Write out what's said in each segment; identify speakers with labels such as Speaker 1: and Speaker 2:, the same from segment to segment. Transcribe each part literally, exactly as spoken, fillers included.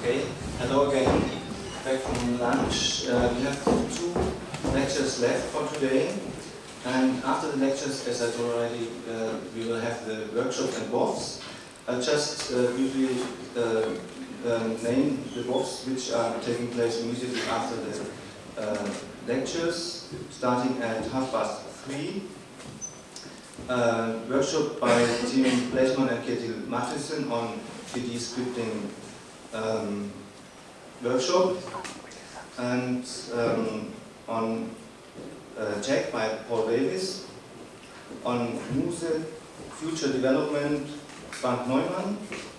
Speaker 1: Okay, hello again. Back from lunch. Uh, we have two lectures left for today. And after the lectures, as I told already, uh, we will have the workshops and W O Fs. I'll just uh, usually uh, uh, name the W O Fs which are taking place immediately after the uh, lectures, starting at half past three. Uh, workshop by Tim Blechman and Ketil Martinsen on three D scripting um, workshop, and um, on uh, Jack by Paul Davis, on Muse, Future Development, Frank Neumann,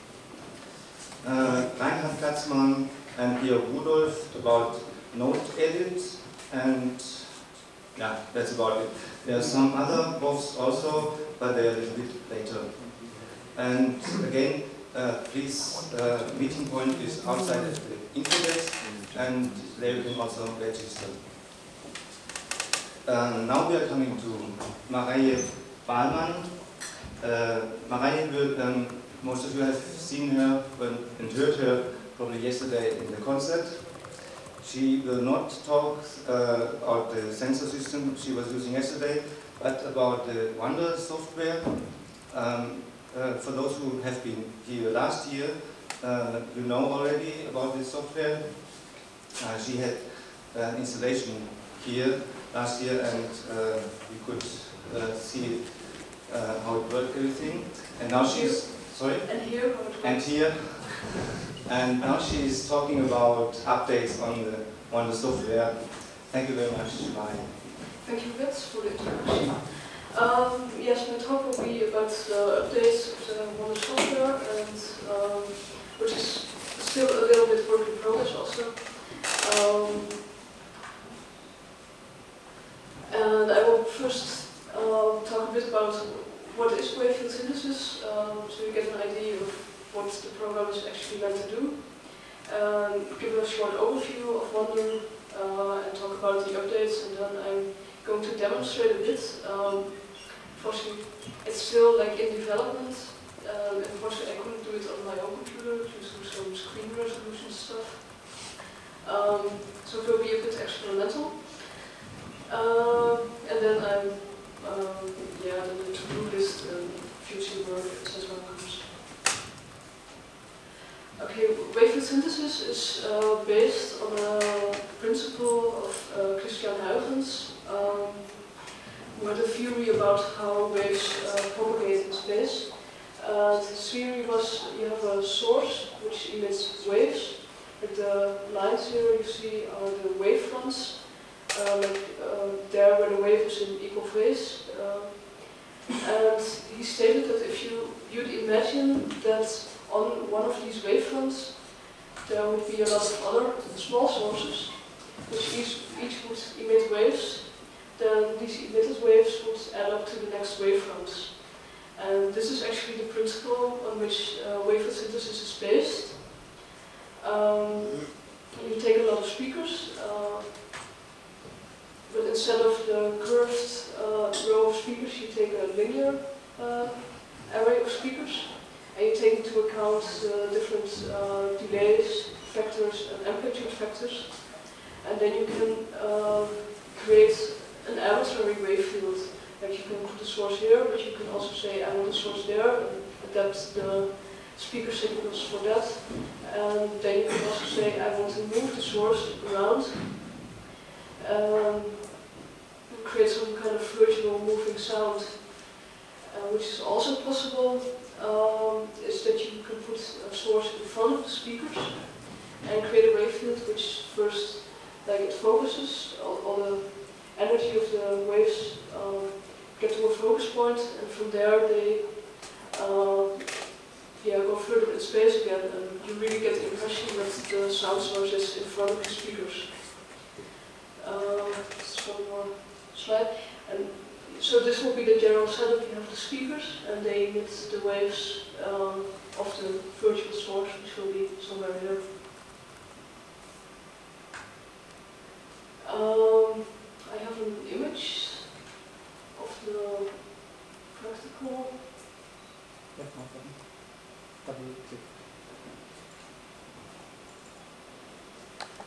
Speaker 1: uh, Reinhard Katzmann and Georg Rudolph about node edit, and yeah, that's about it. There are some other W O Fs also, but they're a little bit later. And again, uh, please, uh, meeting point is outside at the info desk, and there you can also register. Uh, now we are coming to Mareije Bahlmann. Uh, Mareije will, um, most of you have seen her and heard her probably yesterday in the concert. She will not talk uh, about the sensor system she was using yesterday, but about the Wonder software. Um, uh, for those who have been here last year, uh, you know already about this software. Uh, she had an installation here last year, and uh, we could uh, see uh, how it worked, everything. And now she's sorry.
Speaker 2: And here.
Speaker 1: And here. And now she is talking about updates on the Wonder software. Thank you very much, Mai.
Speaker 2: Thank you, Wits, for the introduction. Um, yes, my talk will be about the updates of the Wonder software, and um, which is still a little bit work in progress also. Um, and I will first uh, talk a bit about what is wavefield synthesis, um, so you get an idea of what the program is actually meant to do. Um, give a short overview of Wonder uh, and talk about the updates, and then I'm going to demonstrate a bit. Um, unfortunately, it's still like in development. Um, unfortunately, I couldn't do it on my own computer due to some screen resolution stuff. Um, so it will be a bit experimental. Um, and then I'm, um, yeah, the to-do list and future work, et cetera comes. Okay, wavefield synthesis is uh, based on a principle of uh, Christian Huygens, um, who had a theory about how waves uh, propagate in space. Uh, his theory was you have a source which emits waves. Like the lines here you see are the wavefronts, uh, like uh, there where the wave is in equal phase. Uh, and he stated that if you you'd imagine that on one of these wavefronts there would be a lot of other small sources which each, each would emit waves, then these emitted waves would add up to the next wavefront. And this is actually the principle on which uh, wavefield synthesis is based. Um, you take a lot of speakers, uh, but instead of the curved uh, row of speakers, you take a linear uh, array of speakers, and you take into account uh, different uh, delays, factors, and amplitude factors, and then you can uh, create an arbitrary wave field. Like you can put a source here, but you can also say I want a source there, and adapt the speaker signals for that. And then you can also say I want to move the source around, um, create some kind of virtual moving sound, uh, which is also possible. Um, is that you can put a source in front of the speakers and create a wave field which first, like it focuses all, all the energy of the waves um, get to a focus point, and from there they uh, yeah, go further in space again, and you really get the impression that the sound source is in front of the speakers. Uh, just one more slide. And so this will be the general setup. You have the speakers, and they emit the waves um, of the virtual source, which will be somewhere here. Um, I have an image of the practical.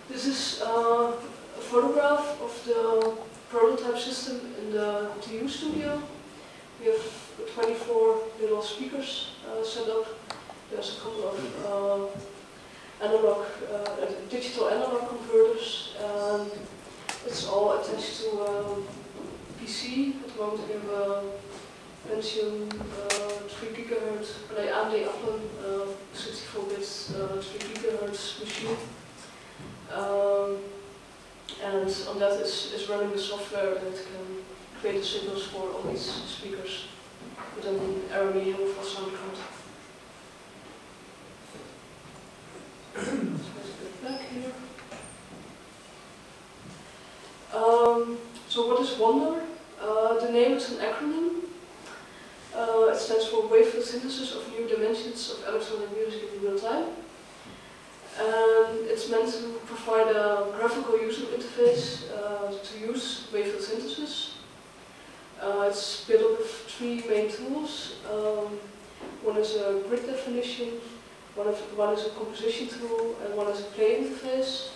Speaker 2: This is uh, a photograph of the prototype system in the T U studio. We have twenty-four little speakers uh, set up. There's a couple of uh, analog, uh, digital analog converters. And it's all attached to a P C. At the moment we have a Pentium uh, three gigahertz, an A M D Athlon uh, sixty-four bit uh, three gigahertz machine. Um, and on that is, is running the software that can create the signals for all these speakers with an Aramis Hilfer sound card. Let's get back here. Um, so what is WONDER? Uh, the name is an acronym. Uh, it stands for Wavelet Synthesis of New Dimensions of Electronic Music in Real Time. And it's meant to provide a graphical user interface uh, to use wavelet synthesis. Uh, it's built up of three main tools. Um, one is a grid definition, one, of, one is a composition tool, and one is a play interface.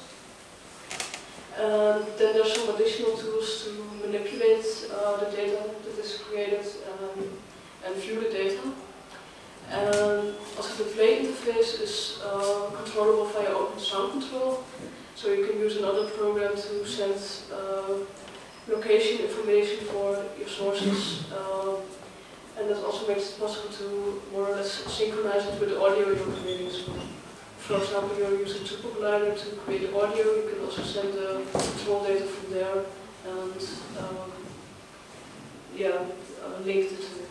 Speaker 2: And then there's some additional tools to manipulate uh, the data that is created um, and view the data. And also the play interface is uh, controllable via Open Sound Control, so you can use another program to send uh, location information for your sources, uh, and that also makes it possible to more or less synchronize it with the audio you're creating. So, for example, you're using Tuple Glider to create the audio, you can also send the control data from there and um, yeah, uh, link the two.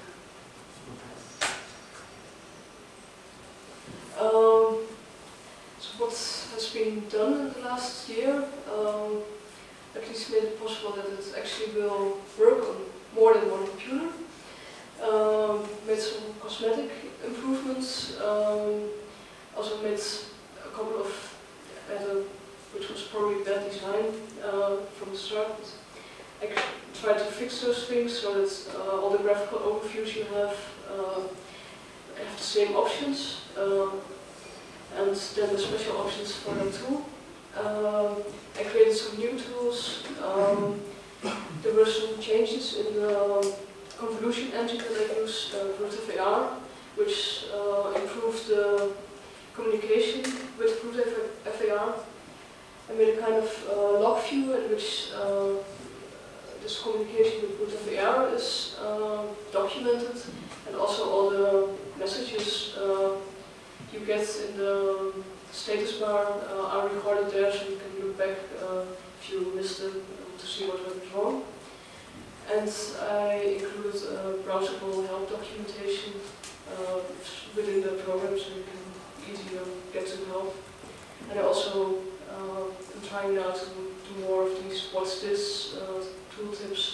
Speaker 2: Um, so what has been done in the last year um, at least made it possible that it actually will work on more than one computer. Um, made some cosmetic improvements, um, also made a couple of, uh, which was probably bad design uh, from the start, but I tried to fix those things so that uh, all the graphical overviews you have uh, have the same options, um, and then the special options for them too. Um, I created some new tools. Um, there were some changes in the convolution engine that I use, uh, Bluetooth A R, which uh, improved the communication with Bluetooth F A R. I made a kind of uh, log view in which uh, this communication with Bluetooth A R is uh, documented, and also all the messages uh, you get in the status bar uh, are recorded there, so you can look back uh, if you missed them uh, to see what went wrong. And I included uh, browsable help documentation uh, within the program, so you can easier get to help. And I also uh, am trying now to do more of these what's this uh, tooltips.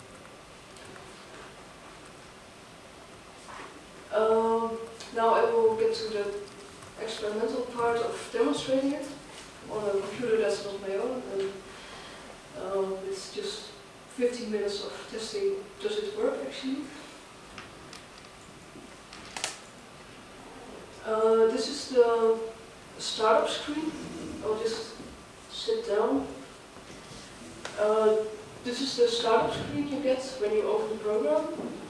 Speaker 2: Um, now I will get to the experimental part of demonstrating it on a computer that's not my own, and um, it's just fifteen minutes of testing. Does it work actually? Uh, this is the startup screen. I'll just sit down. Uh, this is the startup screen you get when you open the program.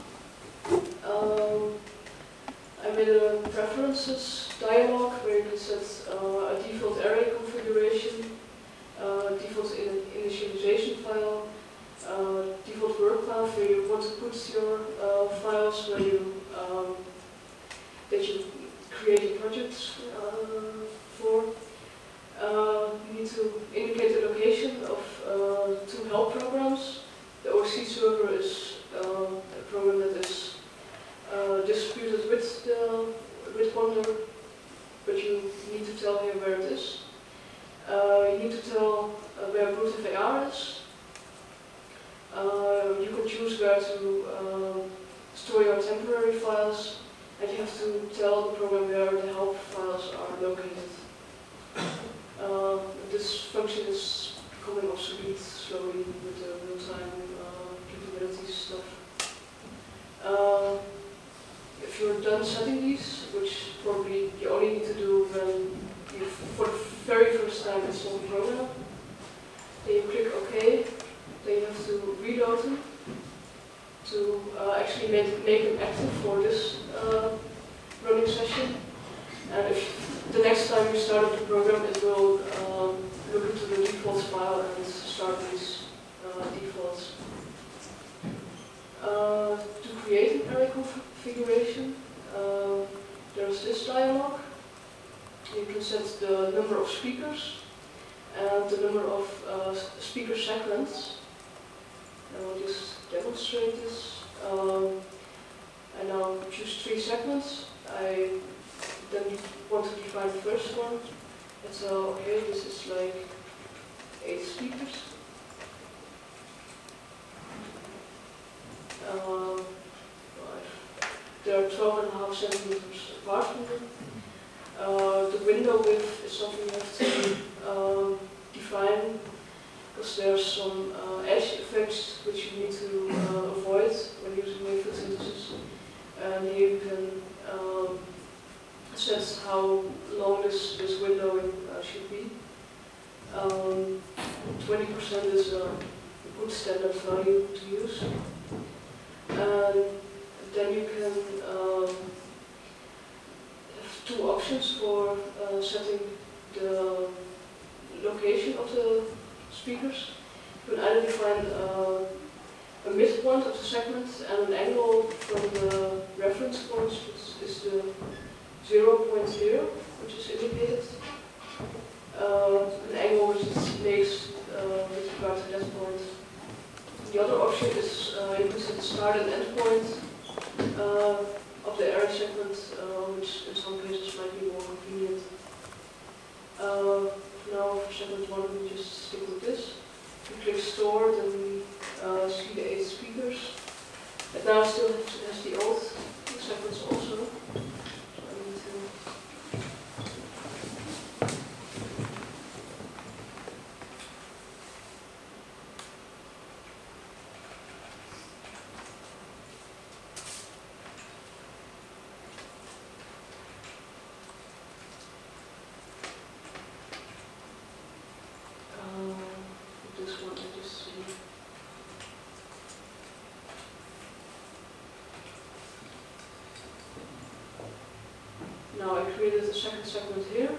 Speaker 2: Um, I made a preferences dialog where you can set uh, a default array configuration, uh, default in initialization file, uh, default work path where you want to put your uh, files where you um, that you create projects uh, for. Uh, you need to indicate the location of uh, two help programs. The O C server is uh, a program that is uh, distributed with the with WONDER, but you need to tell here where it is. Uh, you need to tell uh, where Bluetooth A R is. Uh, you can choose where to uh, store your temporary files, and you have to tell the program where the help files are located. Uh, this function is becoming obsolete slowly with the real-time uh, capabilities stuff. Uh, if you're done setting these, which probably you only need to do when you, for the very first first time install the program. Then you click OK. Then you have to reload them to uh, actually make, make them active for this uh, running session. And if the next time you start up the program, it will um, look into the defaults file and start these uh, defaults. Uh, to create an array configuration, uh, there's this dialog. You can set the number of speakers and the number of uh, speaker segments. I will just demonstrate this. Um, I now choose three segments. I then want to define the first one. It's uh, okay, this is like eight speakers. Uh, right. There are twelve and a half centimeters apart from them. Uh, the window width is something you have to um, define, because there are some uh, edge effects which you need to uh, avoid when using wavefield synthesis. And here you can um, set how long this, this window uh, should be. Um, twenty percent is a good standard value to use. And then you can um, have two options for uh, setting the location of the speakers. You can either define uh, a midpoint of the segment and an angle from the reference point, which is the zero point zero, which is indicated. Uh, an angle which is makes uh, with regard to that point. The other option is uh, you can set the start and end point uh, of the array segment, uh, which in some cases might be more convenient. Uh, now for segment one we just stick with this. If we click store, then we uh, see the eight speakers. It now still has the old segments also. So I need to Now I created a second segment here,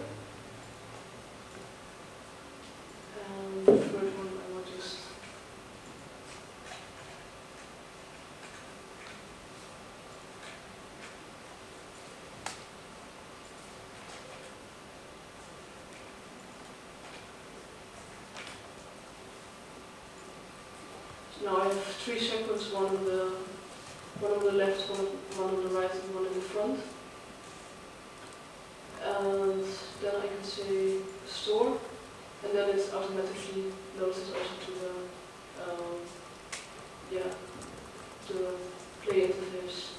Speaker 2: and the third one I will just so now I have three segments, one on the one on the left, one, one on the right, and one in the front. And then I can say store, and then it automatically loads it also to the um, yeah the play interface.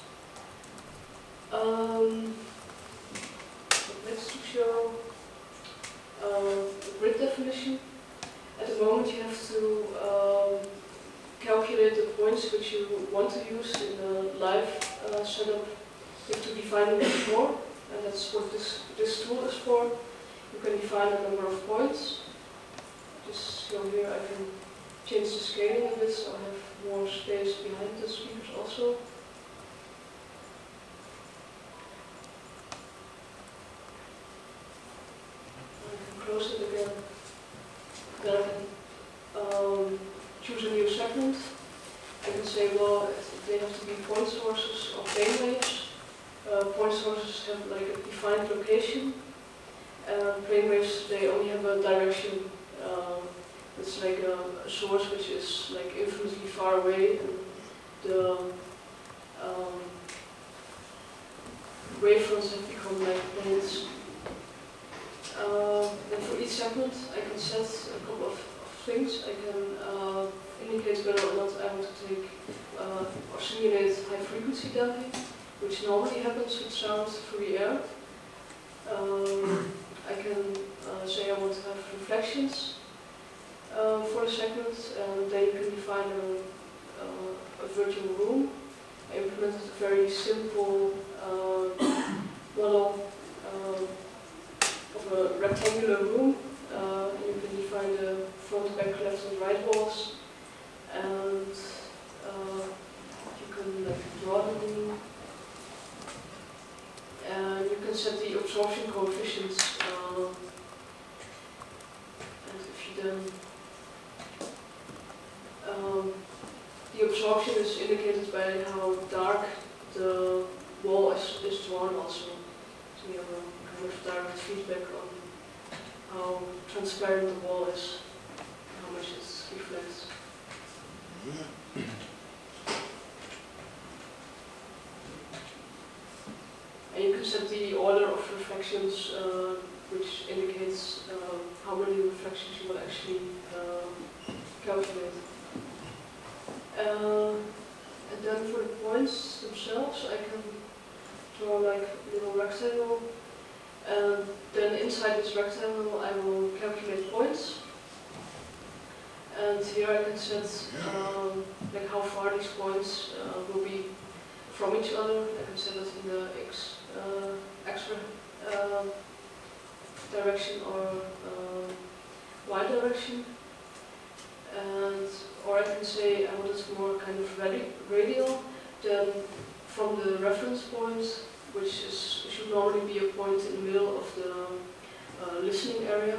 Speaker 2: Um, next to show uh, the grid definition. At the moment you have to um, calculate the points which you want to use in a live uh, setup. You have to define them before. And that's what this, this tool is for. You can define a number of points. Just so here I can change the scaling a bit so I have more space behind the speakers also. I can close it again. Then I can um, choose a new segment. I can say, well, they have to be point sources or plane waves. Uh, point sources have like a defined location, and plane waves, they only have a direction. Um, it's like a, a source which is like infinitely far away, and the um, wavefronts have become like planes. Uh, and for each segment, I can set a couple of, of things. I can uh, indicate whether or not I want to take uh, or simulate high frequency damping, which normally happens with sound through the air. Um, I can uh, say I want to have reflections uh, for the segment, and then you can define a, uh, a virtual room. I implemented a very simple uh, model uh, of a rectangular room uh, set the absorption coefficients, uh, and if you then um, the absorption is indicated by how dark the wall is, is drawn also. So we have a kind of direct feedback on how transparent the wall is, how much it reflects. And you can set the order of refractions, uh, which indicates uh, how many refractions you will actually uh, calculate. Uh, and then for the points themselves, I can draw like a little rectangle, and then inside this rectangle I will calculate points. And here I can set um, like how far these points uh, will be from each other. I can set it in the x, uh, x uh, direction or uh, y direction. And or I can say I want it more kind of radi radial, then from the reference point, which is should normally be a point in the middle of the uh, listening area.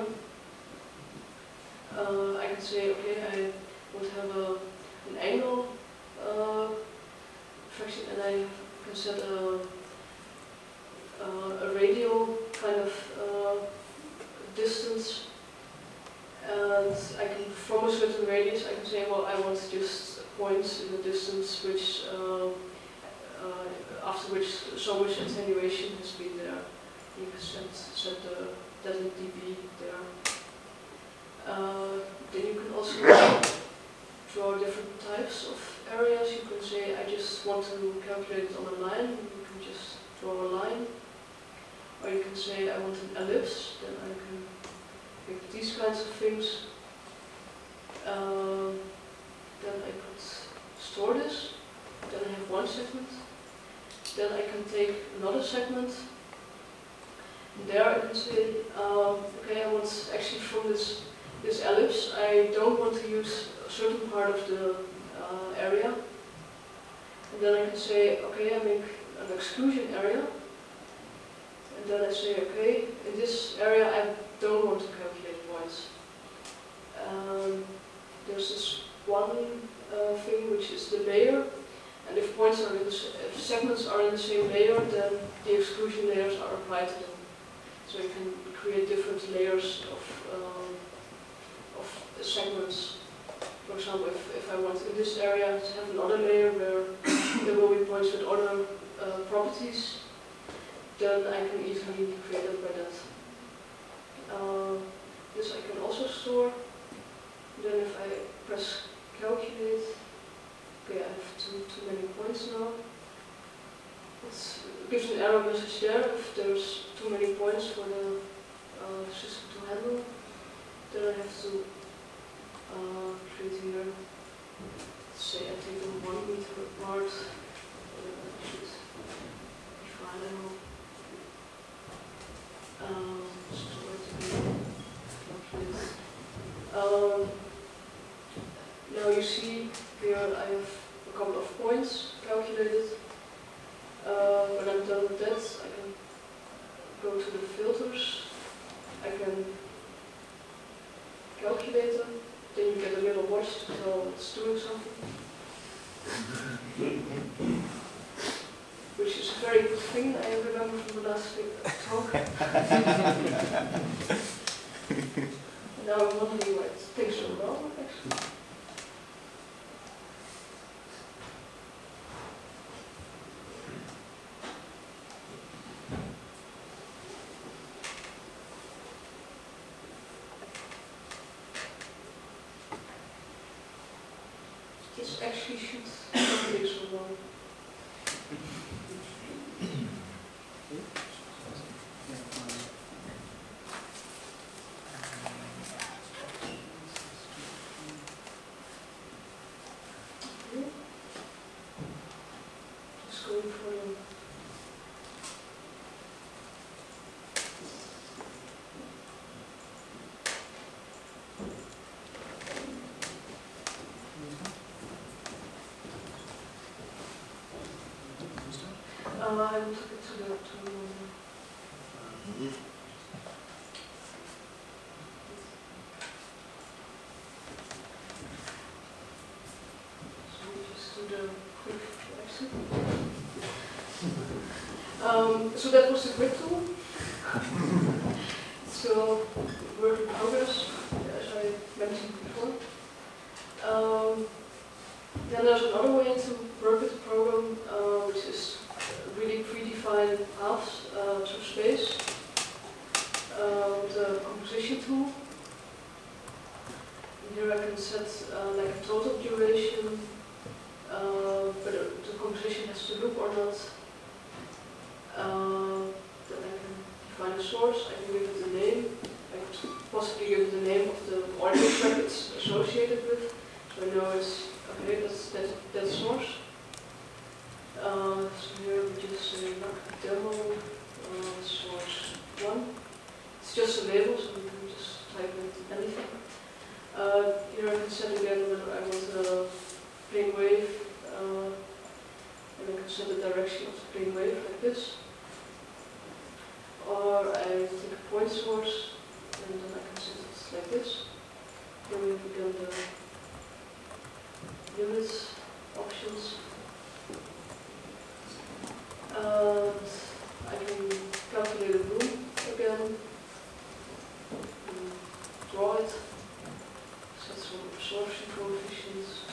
Speaker 2: Uh, I can say, okay, I would have a, an angle uh, fraction, and I can set a, uh, a radial kind of uh, distance. And I can, from a certain radius, I can say, well, I want just points in the distance which, uh, uh, after which so much attenuation has been there. You can set, set the, that in dB there. Uh, then you can also draw different types of areas. You can say, I just want to calculate it on a line. You can just draw a line. Or you can say, I want an ellipse. Then I can pick these kinds of things. Uh, then I could store this. Then I have one segment. Then I can take another segment. And there I can say, um, okay, I want actually from this this ellipse, I don't want to use a certain part of the uh, area. And then I can say, okay, I make an exclusion area. And then I say, okay, in this area I don't want to calculate points. Um, there's this one uh, thing which is the layer. And if points are in the, if segments are in the same layer, then the exclusion layers are applied to them. So you can create different layers of um, of segments. For example, if, if I want in this area to have another layer where there will be points with other uh, properties, then I can easily create it by that. Uh, this I can also store. Then if I press calculate, okay, I have too, too many points now. It gives an error message there if there's too many points for the uh, system to handle. Then I have to uh, create here, let's say I take a one meter apart, uh, I should be fine now. Um, store it again, um, now you see here I have a couple of points calculated. Uh, when I'm done with that, I can go to the filters. I can calculate them, then you get a little watch to tell it's doing something. Which is a very good thing, I remember from the last talk. Now I'm wondering why things are wrong, actually. This actually should not be so long. Just going for a Uh, I will take it to the to, so that was the grid tool. Still work in progress, as I mentioned before. Um, then there's another way to work with the program, uh, which is really predefined paths uh, through space uh, with the composition tool. And here I can set uh, like a total duration, uh, whether the composition has to loop or not. Uh, then I can define a source, I can give it a name, I could possibly give it the name of the audio track it's associated with, so I know it's, okay, that's that, that source. Uh, so here we just say uh, demo uh, source one. It's just a label, so you can just type in anything. Uh, here I can set again whether I want a plane wave, uh, and I can set the direction of the plane wave like this. Or I take a point source, and then I can set it like this. Here we have again the units options. And I can calculate a room again, and draw it, set some absorption coefficients.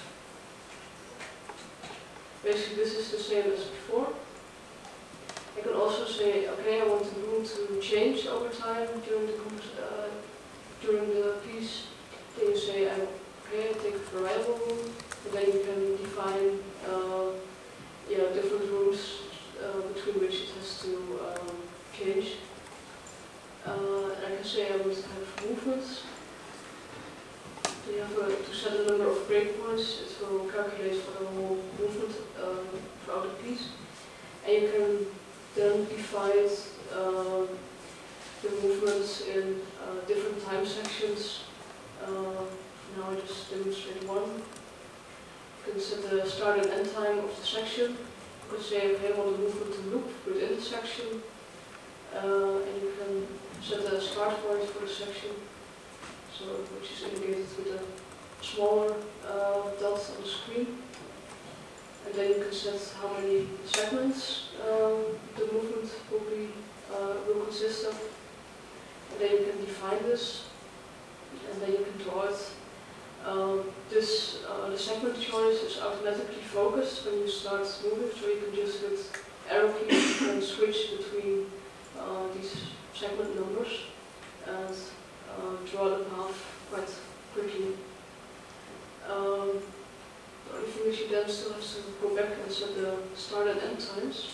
Speaker 2: Basically this is the same as before. I can also say, okay, I want the room to change over time during the uh, during the piece. Then you say, I, okay, I take a variable room, and then you can define uh, yeah, different rooms uh, between which it has to um, change. Uh, and I can say I want to have movements. So you have a, to set a number of breakpoints. It will calculate for the whole movement um, throughout the piece. And you can then divide uh, the movements in uh, different time sections. Uh, now I just demonstrate one. You can set the start and end time of the section. You could say, okay, I want the movement to loop within the section. Uh, and you can set a start point for the section, so which is indicated with a smaller uh, dot on the screen. And then you can set how many segments um, the movement will be uh, will consist of. And then you can define this, and then you can draw it. Um, this uh, the segment choice is automatically focused when you start moving, so you can just hit arrow keys and switch between uh, these segment numbers and uh, draw the path quite quickly. Um, The only thing is you then still have to go back and set the start and end times.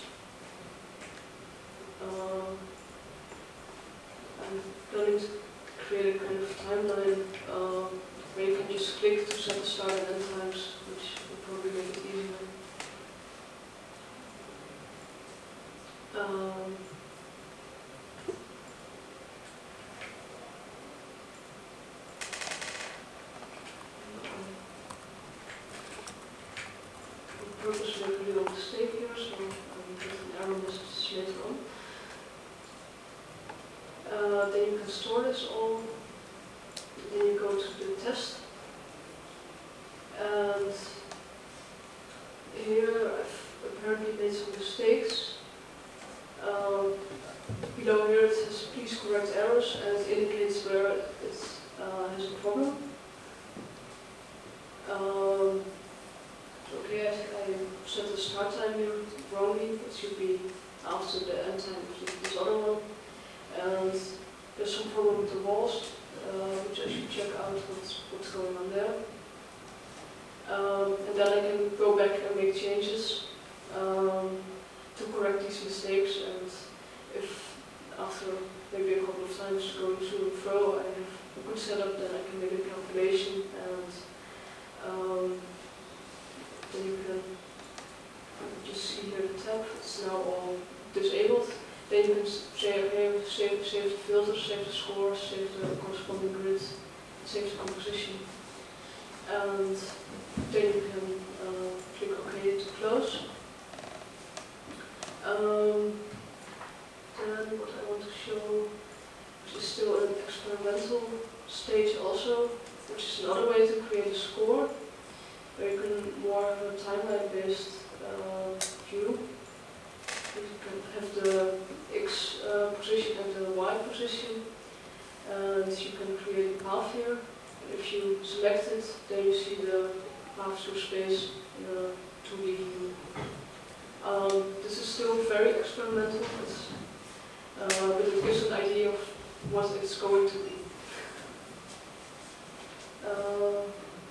Speaker 2: Um, I'm planning to create a kind of timeline uh, where you can just click to set the start and end times, which will probably make it easier. Um, purposely make a little mistake here, so I will get an error message later on. Uh, then you can store this all. Then you go to the test. And here I've apparently made some mistakes. Um, below here it says please correct errors, and it indicates where it uh, has a problem. Um, Okay, I, I set the start time here wrongly. It should be after the end time of this other one. And there's some problem with the walls, uh, which I should check out what's, what's going on there. Um, and then I can go back and make changes um, to correct these mistakes. And if after maybe a couple of times going to and fro, I have a good setup, then I can make a calculation and um, then you can just see here the tab, it's now all disabled. Then you can say, okay, save, save the filters, save the scores, save the corresponding grid, save the composition. And then you can uh, click OK to close. Um, then what I want to show, which is still an experimental stage also, which is another way to create a score, where you can more have a timeline-based uh, view. you can have the X uh, position and the Y position, and you can create a path here. And if you select it, then you see the path through space in a two D view. Um, this is still very experimental, it's, uh, but it gives an idea of what it's going to be. Uh,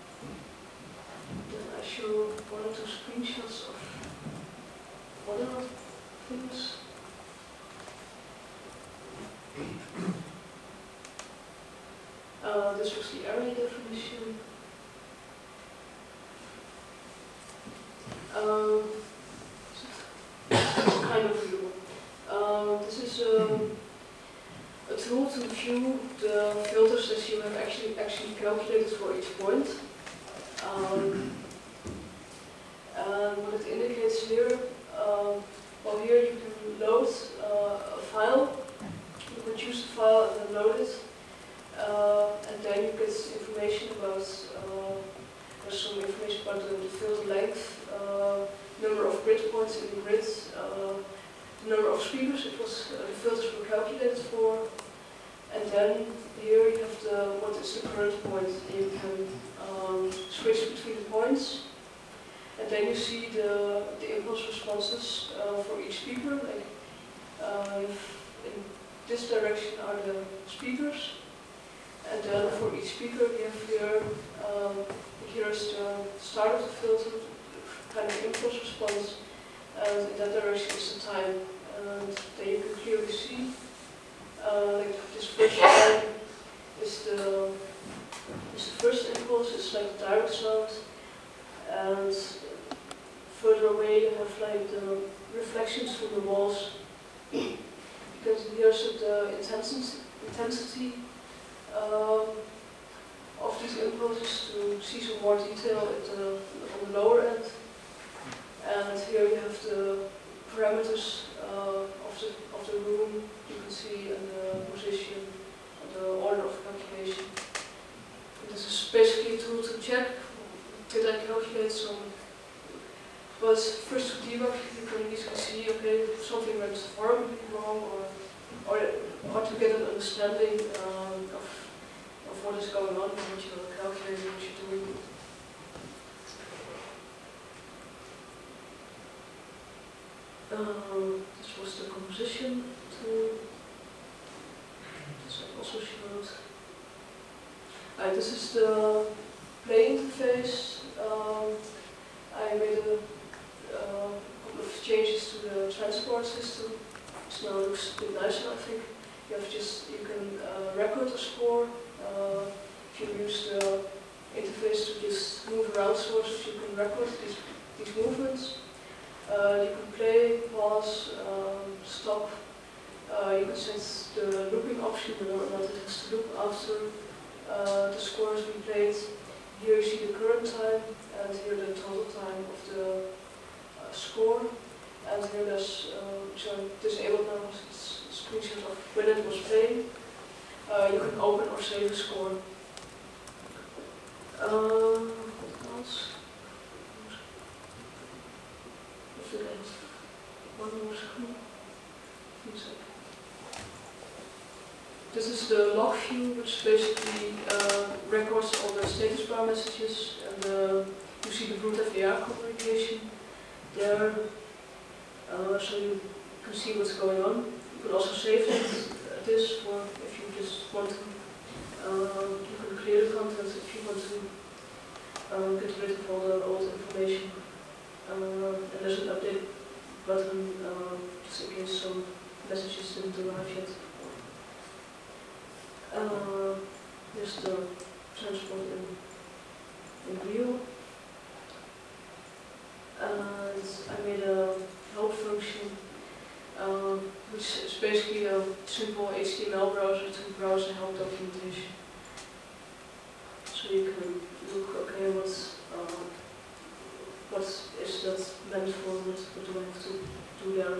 Speaker 2: then I show one or two screenshots of other things. Uh, this was the area definition. Um, kind of view. Uh, this is um, a tool to view the filters that you have actually actually calculated for each point. Um, and what it indicates here, uh, well here you can load uh, a file, you produce a file and then load it, uh, and then you get information about, uh, there's some information about the, the field length, uh, number of grid points in the grid, uh, the number of speakers it was, uh, the filters were calculated for, and then here you have the what is the current point, and you can um, switch between the points, and then you see the, the impulse responses uh, for each speaker. Like uh, in this direction are the speakers, and then for each speaker you have here um, here is the start of the filter, kind of impulse response, and in that direction is the time. And then you can clearly see, uh, like this first time is the is the first impulse, it's like the direct sound, and further away you have like the reflections from the walls. Because here's the intensity intensity um, of these impulses to see some more detail at the, on the lower end. And here you have the parameters uh, of, the, of the room, you can see, and the position, and the order of calculation. And this is basically a tool to check, did I calculate some, but first to debug you can easily see, okay, something went horribly wrong, or, or, or to get an understanding um, of, of what is going on, what you're calculating, what you're doing. Um, this was the composition tool. This I also showed. Uh, this is the play interface. Um, I made a uh, couple of changes to the transport system. So now it looks a bit nicer, I think. You have just you can uh, record a score. Uh, if you use the interface to just move around sources, you can record these these movements. Uh, you can play, pause, um, stop. Uh, you can set the looping option, whether or not it has to loop after uh, the score has been played. Here you see the current time, and here the total time of the uh, score. And here there's, uh, which I disabled now, it's a screenshot of when it was played. Uh, you can open or save a score. Um, what else? One more screen. This is the log view, which basically uh, records all the status bar messages, and uh, you see the brute F D R communication there, uh, so you can see what's going on. You can also save it, uh, this, or if you just want to, uh, you can clear the content if you want to uh, get rid of all the old information. Uh, and there's an update button, uh, just in case some messages didn't arrive yet. Uh, here's the transport in, in real. And I made a help function, uh, which is basically a simple H T M L browser to browse the help documentation. So you can look, okay, what's uh, what is that meant for, what, what do I have to do there?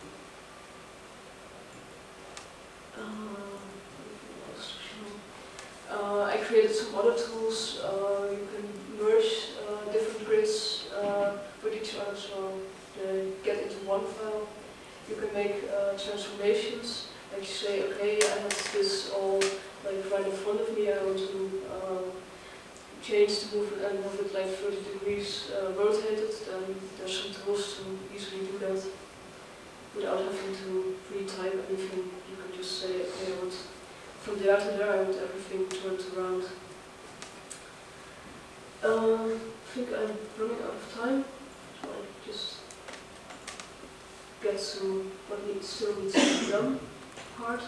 Speaker 2: Uh, what else to show? Uh, I created some other tools. Uh, you can merge uh, different grids uh, with each other, so they get into one file. you can make uh, transformations. Like you say, okay, I have this all like right in front of me. I want to uh, change the movement and have it like thirty degrees uh, rotated. Then there's some tools to easily do that without having to retype anything. You can just say, okay, I want from there to there, I want everything turned around. Um, I think I'm running out of time, so I just get to what needs, still needs to be done part.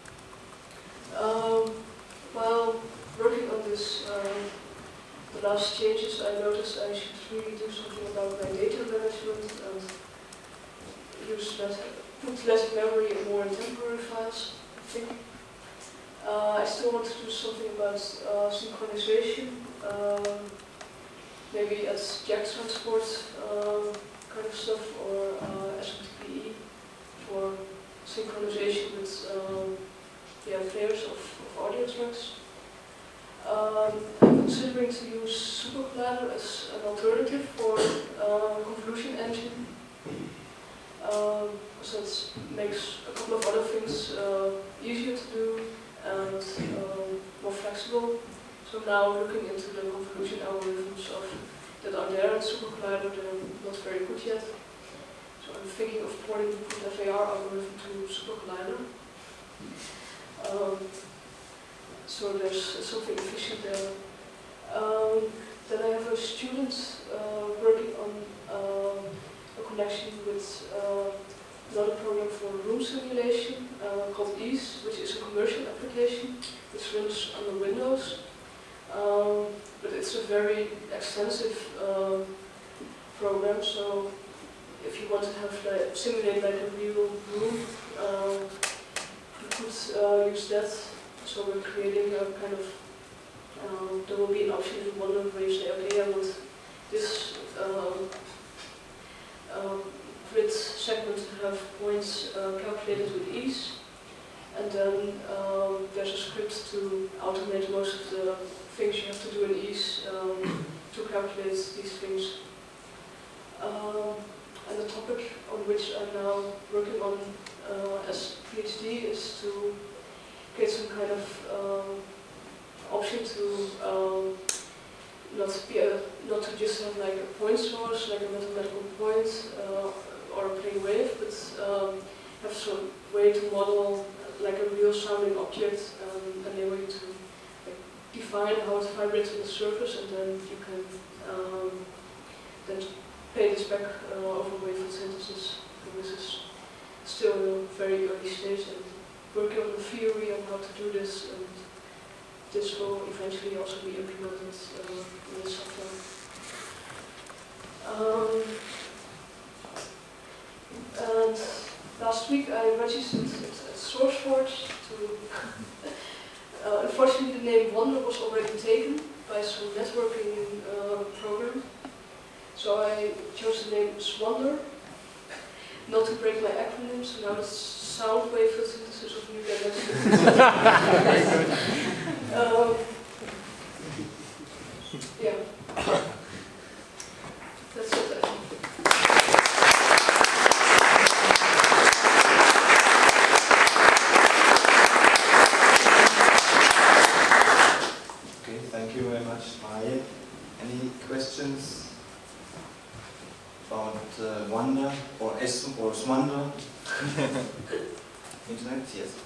Speaker 2: Um, while working on this, um, the last changes, I noticed I should really do something about my data management and use less, put less memory in more in temporary files, I think. Uh, I still want to do something about uh, synchronization, um, maybe as jack transport uh, kind of stuff, or uh, S M T P E for synchronization with um, yeah, players of, of audio tracks. Um, I'm considering to use SuperCollider as an alternative for uh, convolution engine, because um, it makes a couple of other things uh, easier to do and um, more flexible. So now looking into the convolution algorithms of, that are there in SuperCollider, they're not very good yet. So I'm thinking of porting the F A R algorithm to SuperCollider. Um, so there's something efficient there. Um, then I have a student uh, working on uh, a connection with uh, another program for room simulation uh, called Ease, which is a commercial application which runs on the Windows. Um, but it's a very extensive uh, program, so if you want to have like, simulate like a real room, uh, you could uh, use that. So we're creating a kind of, um, there will be an option in one where you say, okay, I want this um, um, grid segment to have points uh, calculated with ease. And then um, there's a script to automate most of the things you have to do in ease um, to calculate these things. Um, and the topic on which I'm now working on uh, as PhD is to get some kind of um, option to um, not be a, not to just have like a point source, like a mathematical point uh, or a plane wave, but um, have some way to model like a real sounding object and enable you to like, define how it vibrates on the surface, and then you can um, then pay this back uh, over wavelet synthesis. And this is still in a very early stage, and working on the theory on how to do this, and this will eventually also be implemented uh, in the software. Um, and last week I registered at SourceForge to, uh, unfortunately the name Wonder was already taken by some networking uh, program. So I chose the name Swander, not to break my acronym, so now it's sound wavelet synthesis of new dimensions. um, yeah. That's it, I think.
Speaker 1: Okay, thank you very much, Maje. Any questions about uh, Wonder or S or Swander? Internet, yes.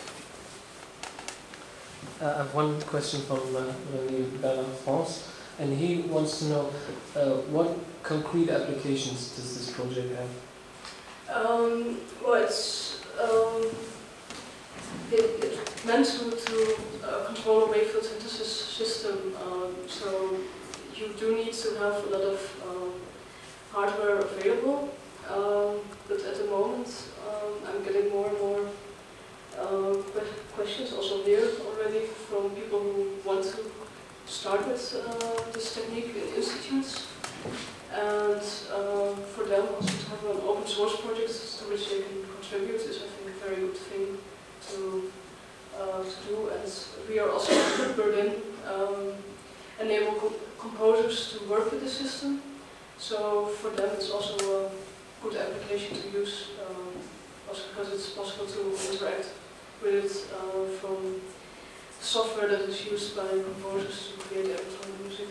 Speaker 3: Uh, I have one question from uh, René Bella France, and he wants to know uh, what concrete applications does this project have?
Speaker 2: Um, well, it's um, it, it's meant to, to uh, control a wavelet synthesis system, um, so you do need to have a lot of um, hardware available, um, but at the moment um, I'm getting more and more um, questions also here already from people who want to start with uh, this technique in institutes, and um, for them also to have an open source project to which they can contribute is, I think, a very good thing to, uh, to do. And we are also in Berlin um, enable co composers to work with the system. So for them it's also a good application to use. Um, also because it's possible to interact with it uh, from software that is used by composers to create electronic music.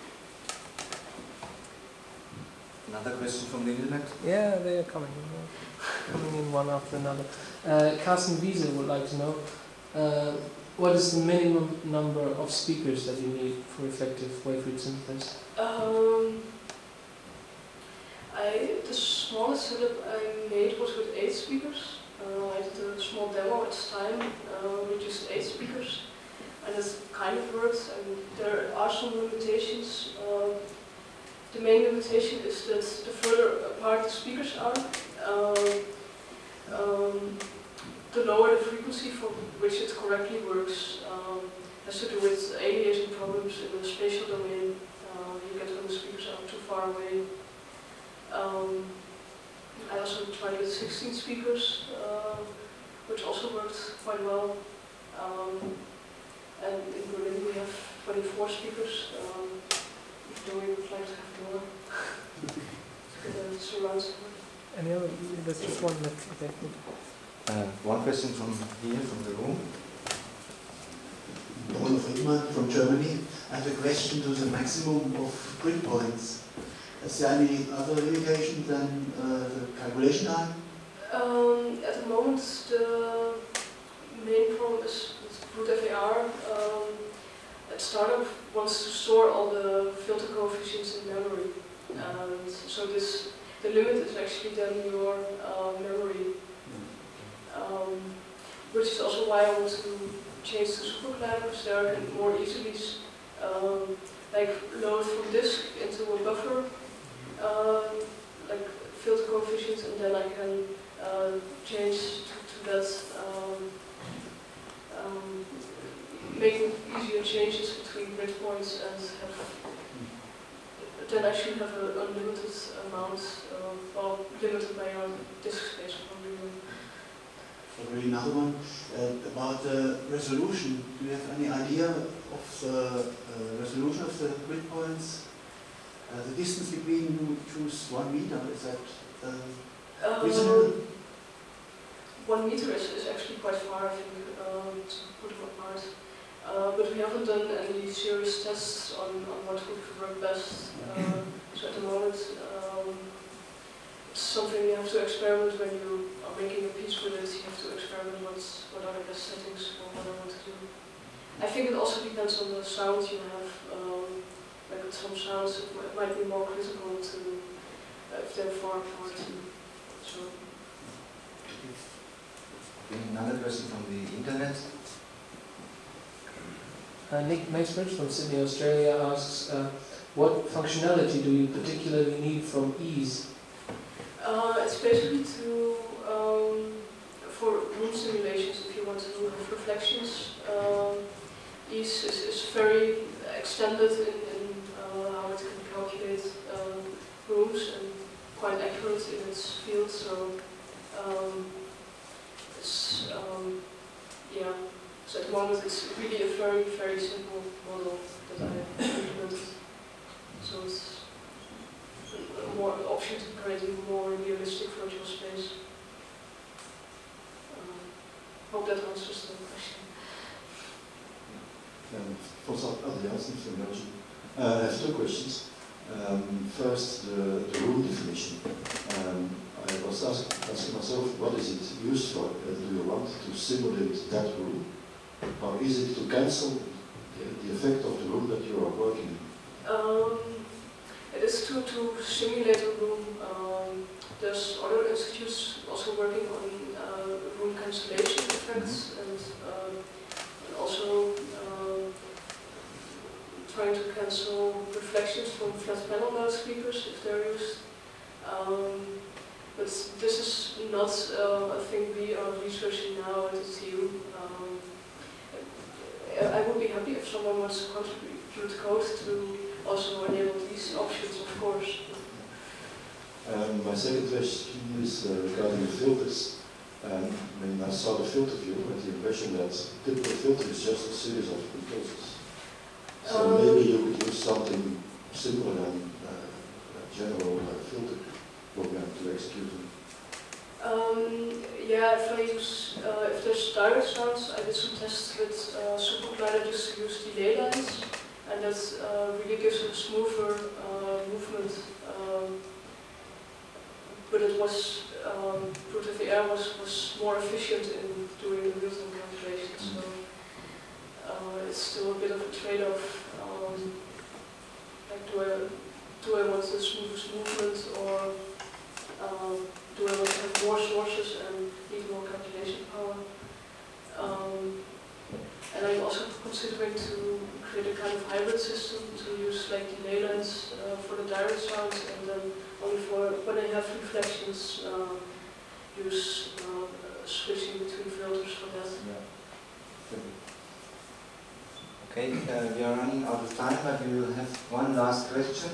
Speaker 1: Another question from the internet?
Speaker 3: Yeah, they are coming. Coming in one after another. Uh, Carsten Wiese would like to know, uh, what is the minimum number of speakers that you need for effective wave-free synthesis?
Speaker 2: Um, I, the smallest setup I made was with eight speakers. Uh, I did a small demo at the time uh, with just eight speakers, and it kind of worked. And there are some limitations. Uh, the main limitation is that the further apart the speakers are, um, um, the lower the frequency for which it correctly works. Um, has to do with aliasing problems in the spatial domain. Uh, you get when the speakers are too far away. Um, I also tried with sixteen speakers, uh, which also worked quite well. Um, and in Berlin we have twenty-four speakers, um, though we would like to have more. uh, surround sound.
Speaker 3: Any other? There's just one left. Okay.
Speaker 1: Uh, one question from here, from the room.
Speaker 4: Bruno Friedman from Germany. I have a question to the maximum of grid points. Is there any other limitation than uh, the calculation time?
Speaker 2: Um, at the moment, the main problem is with Brute F A R. Um, at startup wants to store all the filter coefficients in memory, and so this the limit is actually then your uh, memory, um, which is also why I want to change to supercolliders. There I can more easily um, like load from disk into a buffer. Uh, like filter coefficients, and then I can uh, change to, to that, um, um, making easier changes between grid points, and have, then I should have an unlimited amount, uh, well, limited by your disk space probably.
Speaker 4: Probably another one. Uh, about the resolution, do you have any idea of the uh, resolution of the grid points? Uh, the distance between you choose one meter, is that uh, reasonable?
Speaker 2: Um, one meter is, is actually quite far, I think, um, to put it apart. Uh, but we haven't done any serious tests on, on what would work best. Uh, so at the moment, um, it's something you have to experiment when you are making a piece with it. You have to experiment what, what are the best settings for what I want to do. I think it also depends on the sound you have. Um, Like with some sounds, it might, might be more critical to uh, if they're far apart. So.
Speaker 1: Okay, another question from the internet.
Speaker 3: Uh, Nick Maceridge from Sydney, Australia asks, uh, what functionality do you particularly need from ease?
Speaker 2: Uh, it's basically to um, for room simulations. If you want to do reflections, um, ease is, is very extended in, in uh, how it can calculate um, rooms and quite accurate in its field. So um, it's um, yeah. So at the moment it's really a very very simple model that I implemented. So it's a more an option to create a more realistic virtual space. Um, hope that answers the question.
Speaker 5: Um, François Adriaansen from Belgium. Uh, I have two questions. Um, first, the, the room definition. Um, I was ask, asking myself, what is it used for? Uh, do you want to simulate that room? Or is it to cancel the, the effect of the room that you are working in?
Speaker 2: Um, it is to, to simulate a room. Um, there's other institutes also working on uh, room cancellation effects, mm-hmm. and, uh, and also uh, trying to cancel reflections from flat panel loudspeakers if they're used. Um, but this is not uh, a thing we are researching now at the T U. Um, I would be happy if someone wants to contribute code to also enable these options, of course.
Speaker 5: Um, my second question is uh, regarding the filters. Um, when I saw the filter view, I had the impression that typical filter is just a series of composers. So
Speaker 2: um,
Speaker 5: maybe you could use something simpler than uh, a general uh, filter program to execute them.
Speaker 2: Um, yeah, if I use, uh, if there's direct sounds, I did some tests with uh, SuperCollider just to use delay lines, and that uh, really gives a smoother uh, movement. Um, but it was, um, Brute V R was, was more efficient in doing the real-time calculations, so uh, it's still a bit of a trade-off. Um, like, do I, do I want the smoothest movement, or um, do I want to have more sources and need more calculation power? Um, and I'm also considering to create a kind of hybrid system to use like delay lines uh, for the direct sounds, and then only for when I have reflections, uh, use uh, switching between filters for that.
Speaker 1: Yeah. Okay, uh, we are running out of time, but we will have one last question.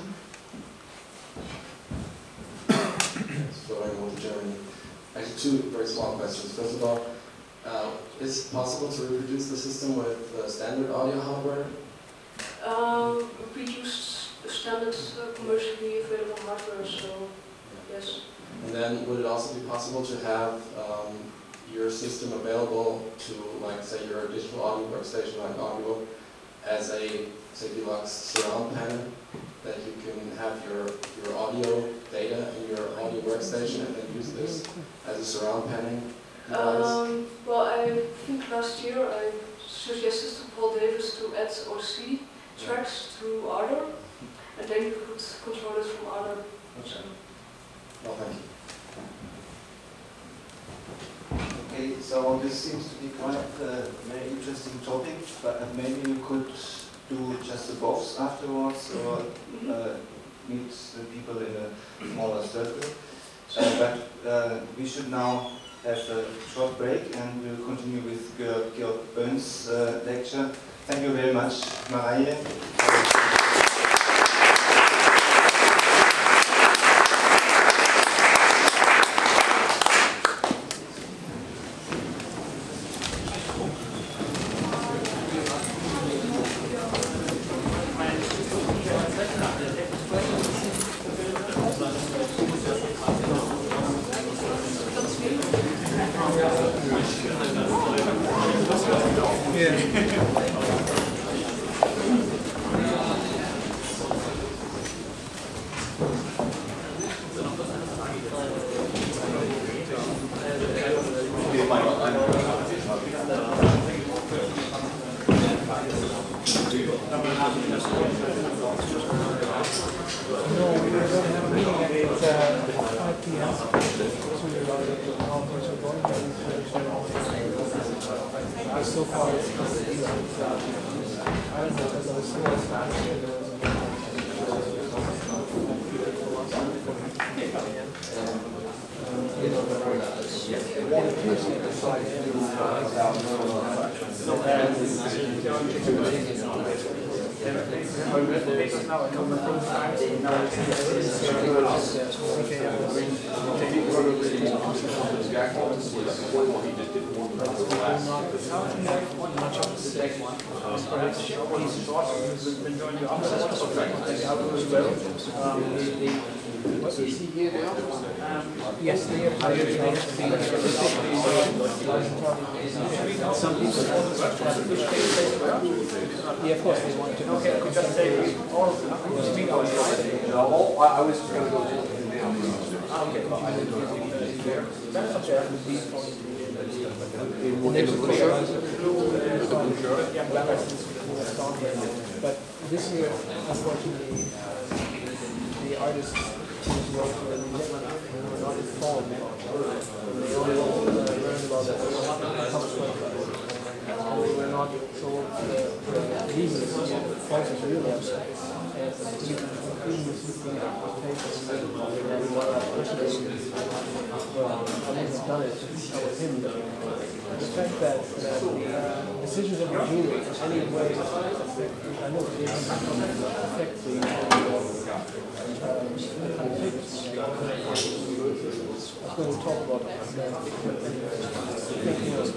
Speaker 6: So I want to Germany. Actually, two very small questions. First of all, uh, is it possible to reproduce the system with uh, standard audio hardware?
Speaker 2: Um, we used standard uh, commercially available hardware, so yes.
Speaker 6: And then would it also be possible to have um, your system available to, like, say, your digital audio workstation like Audio as a, say, deluxe surround panel, that you can have your, your audio data in your audio workstation and then use this as a surround panel device?
Speaker 2: Um, well, I think last year I suggested to Paul Davis to add O C tracks to Ardour, and then you could control it from Ardour.
Speaker 1: Okay.
Speaker 6: Well, thank you.
Speaker 1: Okay, so this seems to be quite a very interesting topic, but maybe you could do just the boths afterwards, or uh, meet the people in a smaller circle. Uh, but uh, we should now have a short break, and we'll continue with Georg, Georg Böhn's uh, lecture. Thank you very much, Mareie.
Speaker 3: Yes, they have to be. Some people. Yeah, of course they want to. Okay, we just say all of them. Speak out. No, I was just going to go to him now. Okay. That's okay. But this year, unfortunately, the artists who wrote for the were not informed. They only learned about the consequences. They were not told the reasons for the real website. And including the sleeping papers and what I personally well, I haven't done it with him. The fact that uh, decisions of the jury in any way affect, I know they affect the um, conflicts. I was going to talk about that. Thinking of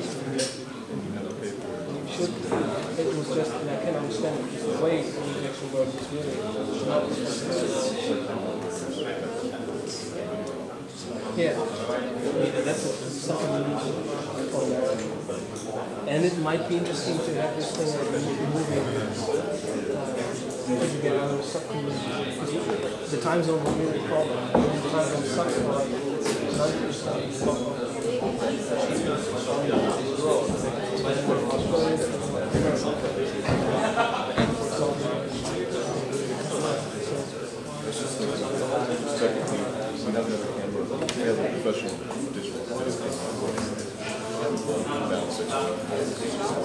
Speaker 3: should, it was just, and I can understand it, the way the injection works is really not Yeah, yeah, that's something we need to follow. And it might be interesting to have this thing like a movie. Uh, if you get out of the subcommunity. Because the time zone will really be a problem. The time zone sucks for like ninety percent of
Speaker 7: Technically, we have another camera. We have a professional digital video camera. About six.